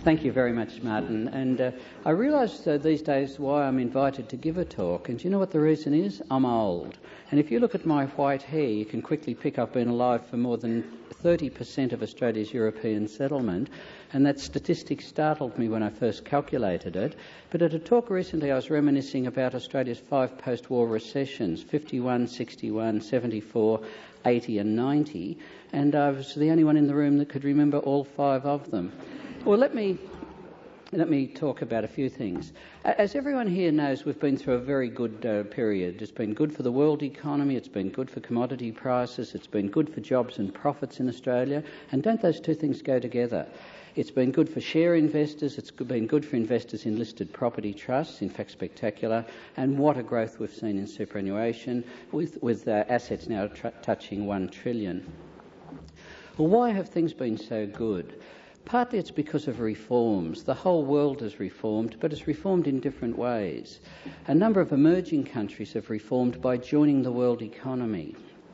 Thank you very much, Martin. And I realise these days why I'm invited to give a talk. And do you know what the reason is? I'm old. And if you look at my white hair, you can quickly pick up I've been alive for more than 30% of Australia's European settlement. And that statistic startled me when I first calculated it. But at a talk recently, I was reminiscing about Australia's 5 post-war recessions, 51, 61, 74, 80 and 90. And I was the only one in the room that could remember all 5 of them. Well, let me talk about a few things. As everyone here knows, we've been through a very good period. It's been good for the world economy, it's been good for commodity prices, it's been good for jobs and profits in Australia. And don't those two things go together? It's been good for share investors, it's been good for investors in listed property trusts, in fact spectacular, and what a growth we've seen in superannuation, with assets now touching $1 trillion. Well, why have things been so good? Partly it's because of reforms. The whole world has reformed, but it's reformed in different ways. A number of emerging countries have reformed by joining the world economy.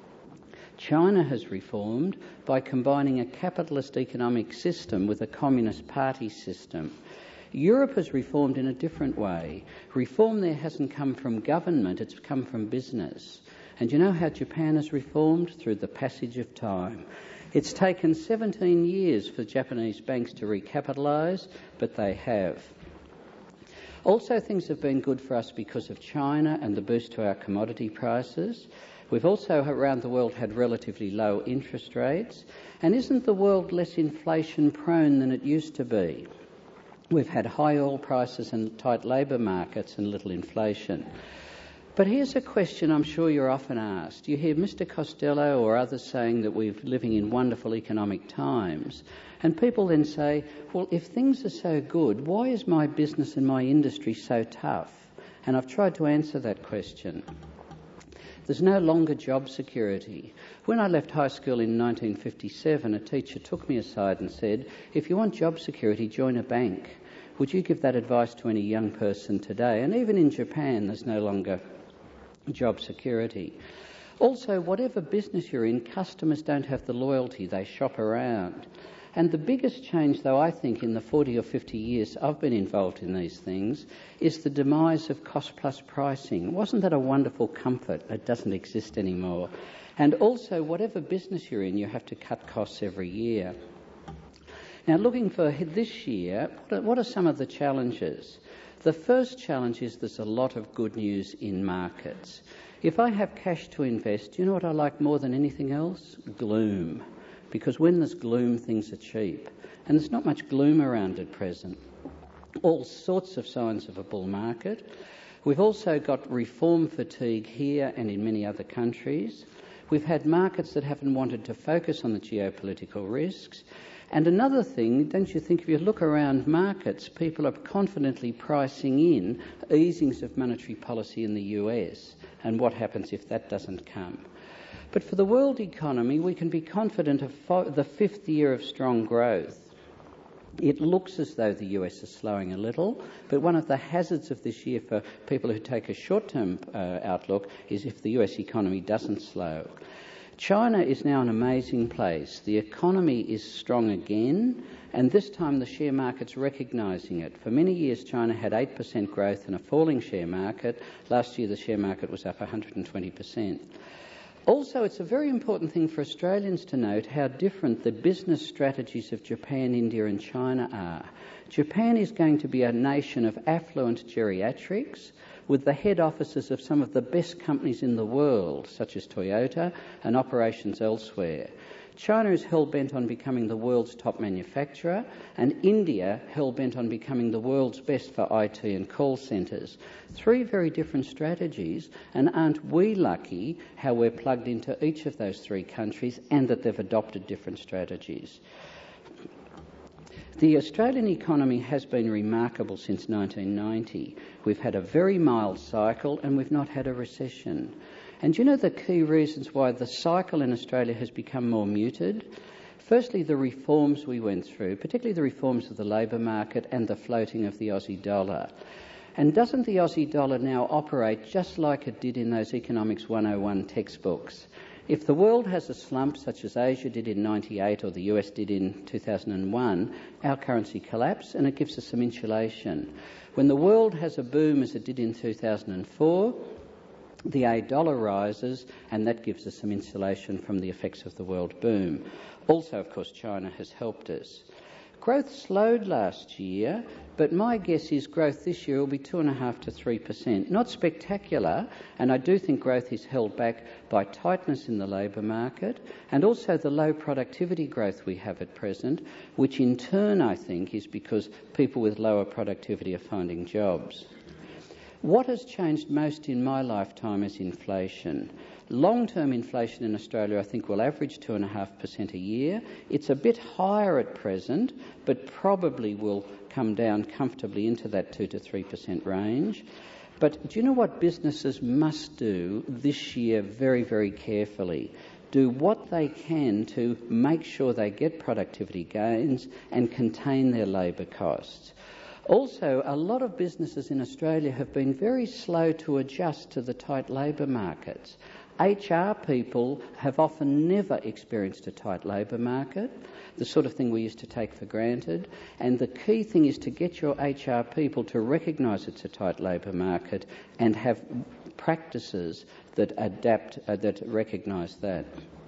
China has reformed by combining a capitalist economic system with a communist party system. Europe has reformed in a different way. Reform there hasn't come from government, it's come from business. And you know how Japan has reformed? Through the passage of time. It's taken 17 years for Japanese banks to recapitalise, but they have. Also, things have been good for us because of China and the boost to our commodity prices. We've also, around the world, had relatively low interest rates. And isn't the world less inflation prone than it used to be? We've had high oil prices and tight labour markets and little inflation. But here's a question I'm sure you're often asked. You hear Mr. Costello or others saying that we're living in wonderful economic times, and people then say, well, if things are so good, why is my business and my industry so tough? And I've tried to answer that question. There's no longer job security. When I left high school in 1957, a teacher took me aside and said, if you want job security, join a bank. Would you give that advice to any young person today? And even in Japan, there's no longer job security. Also, whatever business you're in, customers don't have the loyalty, they shop around. And the biggest change, though, I think, in the 40 or 50 years I've been involved in these things, is the demise of cost-plus pricing. Wasn't that a wonderful comfort? It doesn't exist anymore. And also, whatever business you're in, you have to cut costs every year. Now, looking for this year, what are some of the challenges? The first challenge is there's a lot of good news in markets. If I have cash to invest, do you know what I like more than anything else? Gloom. Because when there's gloom, things are cheap. And there's not much gloom around at present. All sorts of signs of a bull market. We've also got reform fatigue here and in many other countries. We've had markets that haven't wanted to focus on the geopolitical risks. And another thing, don't you think, if you look around markets, people are confidently pricing in easings of monetary policy in the US and what happens if that doesn't come. But for the world economy, we can be confident of the 5th year of strong growth. It looks as though the US is slowing a little, but one of the hazards of this year for people who take a short-term outlook is if the US economy doesn't slow. China is now an amazing place. The economy is strong again, and this time the share market's recognising it. For many years, China had 8% growth and a falling share market. Last year, the share market was up 120%. Also, it's a very important thing for Australians to note how different the business strategies of Japan, India and China are. Japan is going to be a nation of affluent geriatrics, with the head offices of some of the best companies in the world, such as Toyota, and operations elsewhere. China is hell-bent on becoming the world's top manufacturer, and India hell-bent on becoming the world's best for IT and call centres. 3 very different strategies, and aren't we lucky how we're plugged into each of those 3 countries and that they've adopted different strategies? The Australian economy has been remarkable since 1990. We've had a very mild cycle and we've not had a recession. And do you know the key reasons why the cycle in Australia has become more muted? Firstly, the reforms we went through, particularly the reforms of the labour market and the floating of the Aussie dollar. And doesn't the Aussie dollar now operate just like it did in those Economics 101 textbooks? If the world has a slump such as Asia did in 98 or the US did in 2001, our currency collapses and it gives us some insulation. When the world has a boom as it did in 2004, the $8 rises and that gives us some insulation from the effects of the world boom. Also, of course, China has helped us. Growth slowed last year, but my guess is growth this year will be 2.5% to 3%. Not spectacular, and I do think growth is held back by tightness in the labour market and also the low productivity growth we have at present, which in turn I think is because people with lower productivity are finding jobs. What has changed most in my lifetime is inflation. Long-term inflation in Australia, I think, will average 2.5% a year. It's a bit higher at present, but probably will come down comfortably into that 2 to 3% range. But do you know what businesses must do this year very, very carefully? Do what they can to make sure they get productivity gains and contain their labour costs. Also, a lot of businesses in Australia have been very slow to adjust to the tight labour markets. HR people have often never experienced a tight labour market, the sort of thing we used to take for granted. And the key thing is to get your HR people to recognise it's a tight labour market and have practices that adapt, that recognise that.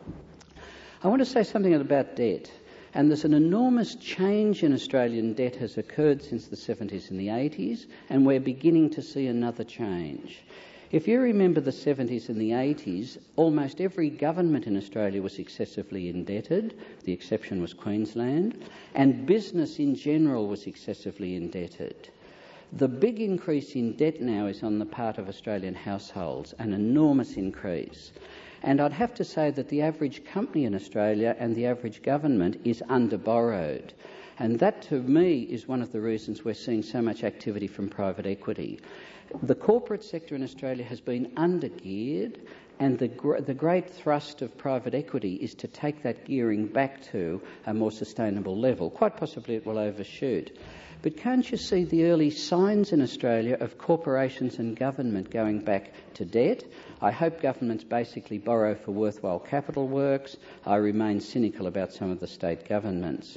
I want to say something about debt. And there's an enormous change in Australian debt has occurred since the 70s and the 80s, and we're beginning to see another change. If you remember the 70s and the 80s, almost every government in Australia was excessively indebted. The exception was Queensland. And business in general was excessively indebted. The big increase in debt now is on the part of Australian households, an enormous increase. And I'd have to say that the average company in Australia and the average government is under-borrowed. And that, to me, is one of the reasons we're seeing so much activity from private equity. The corporate sector in Australia has been under-geared, and the great thrust of private equity is to take that gearing back to a more sustainable level. Quite possibly it will overshoot. But can't you see the early signs in Australia of corporations and government going back to debt? I hope governments basically borrow for worthwhile capital works. I remain cynical about some of the state governments.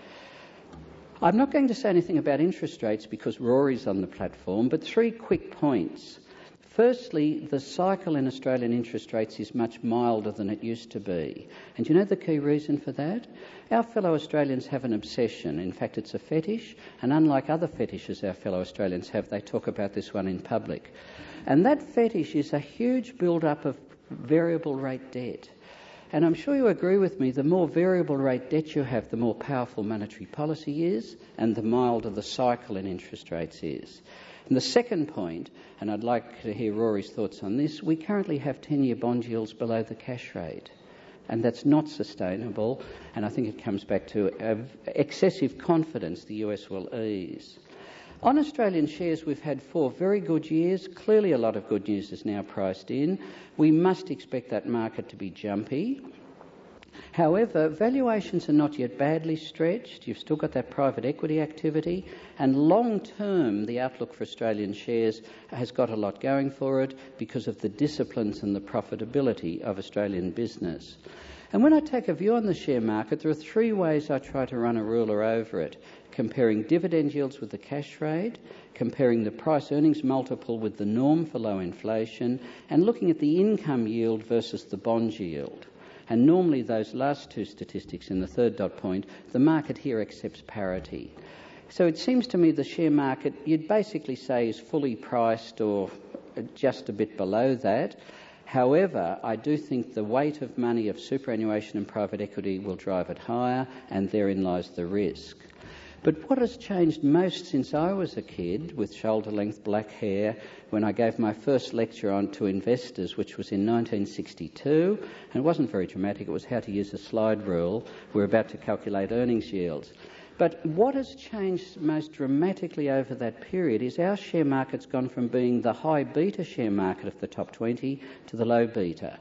I'm not going to say anything about interest rates because Rory's on the platform, but 3 quick points. Firstly, the cycle in Australian interest rates is much milder than it used to be. And do you know the key reason for that? Our fellow Australians have an obsession. In fact, it's a fetish. And unlike other fetishes our fellow Australians have, they talk about this one in public. And that fetish is a huge build-up of variable rate debt. And I'm sure you agree with me, the more variable rate debt you have, the more powerful monetary policy is, and the milder the cycle in interest rates is. And the second point, and I'd like to hear Rory's thoughts on this, we currently have 10-year bond yields below the cash rate. And that's not sustainable, and I think it comes back to excessive confidence the US will ease. On Australian shares, we've had 4 very good years. Clearly a lot of good news is now priced in. We must expect that market to be jumpy. However, valuations are not yet badly stretched. You've still got that private equity activity. And long term, the outlook for Australian shares has got a lot going for it because of the disciplines and the profitability of Australian business. And when I take a view on the share market, there are 3 ways I try to run a ruler over it. Comparing dividend yields with the cash rate, comparing the price-earnings multiple with the norm for low inflation, and looking at the income yield versus the bond yield. And normally those last 2 statistics in the third dot point, the market here accepts parity. So it seems to me the share market, you'd basically say, is fully priced or just a bit below that. However, I do think the weight of money of superannuation and private equity will drive it higher, and therein lies the risk. But what has changed most since I was a kid with shoulder-length black hair when I gave my first lecture on to investors, which was in 1962, and it wasn't very dramatic, it was how to use a slide rule. We're about to calculate earnings yields. But what has changed most dramatically over that period is our share market's gone from being the high beta share market of the top 20 to the low beta.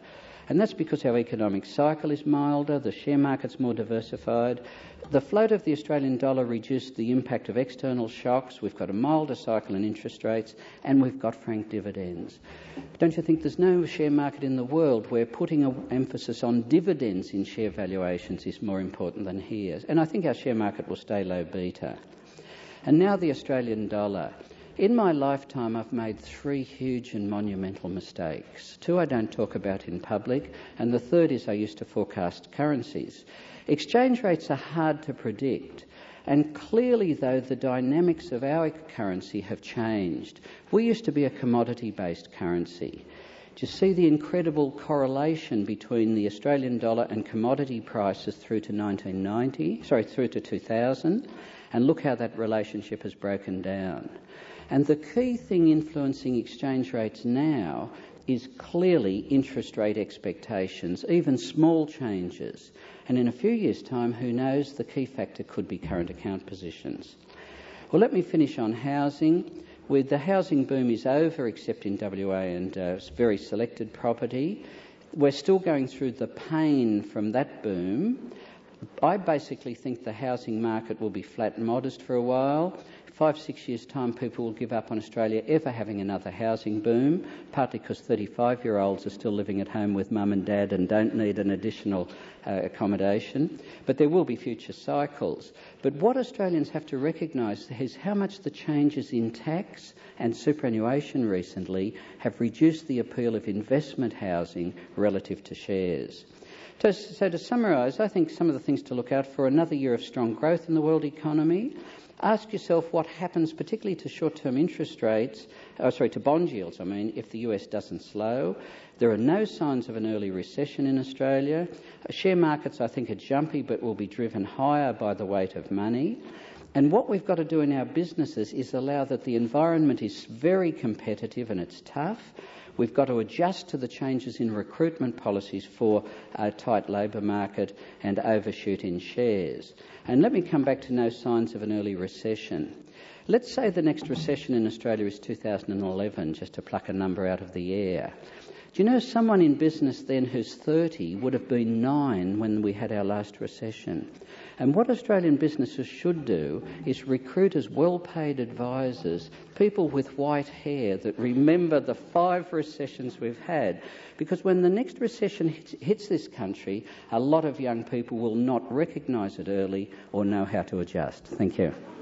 And that's because our economic cycle is milder, the share market's more diversified. The float of the Australian dollar reduced the impact of external shocks. We've got a milder cycle in interest rates, and we've got franked dividends. Don't you think there's no share market in the world where putting an emphasis on dividends in share valuations is more important than here? And I think our share market will stay low beta. And now the Australian dollar. In my lifetime, I've made 3 huge and monumental mistakes. 2 I don't talk about in public, and the third is I used to forecast currencies. Exchange rates are hard to predict, and clearly, though, the dynamics of our currency have changed. We used to be a commodity-based currency. Do you see the incredible correlation between the Australian dollar and commodity prices through to 2000? And look how that relationship has broken down. And the key thing influencing exchange rates now is clearly interest rate expectations, even small changes. And in a few years' time, who knows, the key factor could be current account positions. Well, let me finish on housing. With the housing boom is over, except in WA and very selected property. We're still going through the pain from that boom. I basically think the housing market will be flat and modest for a while. 5-6 years' time, people will give up on Australia ever having another housing boom, partly because 35-year-olds are still living at home with mum and dad and don't need an additional accommodation. But there will be future cycles. But what Australians have to recognise is how much the changes in tax and superannuation recently have reduced the appeal of investment housing relative to shares. So to summarise, I think some of the things to look out for: another year of strong growth in the world economy. Ask yourself what happens, particularly to short-term interest rates, to bond yields, if the US doesn't slow. There are no signs of an early recession in Australia. Share markets, I think, are jumpy but will be driven higher by the weight of money. And what we've got to do in our businesses is allow that the environment is very competitive and it's tough. We've got to adjust to the changes in recruitment policies for a tight labour market and overshoot in shares. And let me come back to no signs of an early recession. Let's say the next recession in Australia is 2011, just to pluck a number out of the air. Do you know someone in business then who's 30 would have been 9 when we had our last recession? And what Australian businesses should do is recruit as well-paid advisors, people with white hair that remember the 5 recessions we've had. Because when the next recession hits this country, a lot of young people will not recognise it early or know how to adjust. Thank you.